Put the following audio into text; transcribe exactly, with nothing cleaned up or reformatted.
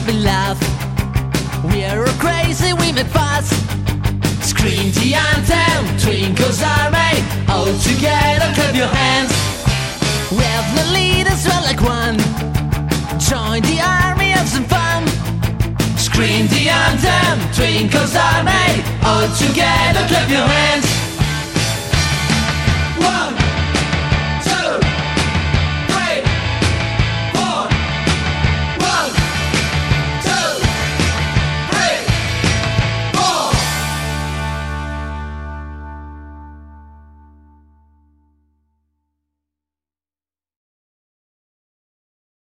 but we laugh. We're all crazy, we make fuss. Scream the anthem, Twinkle's Army. All together, clap your hands. We have no leaders, we're like one. Join the army, have some fun. Scream the anthem, Twinkle's Army. All together, clap your hands.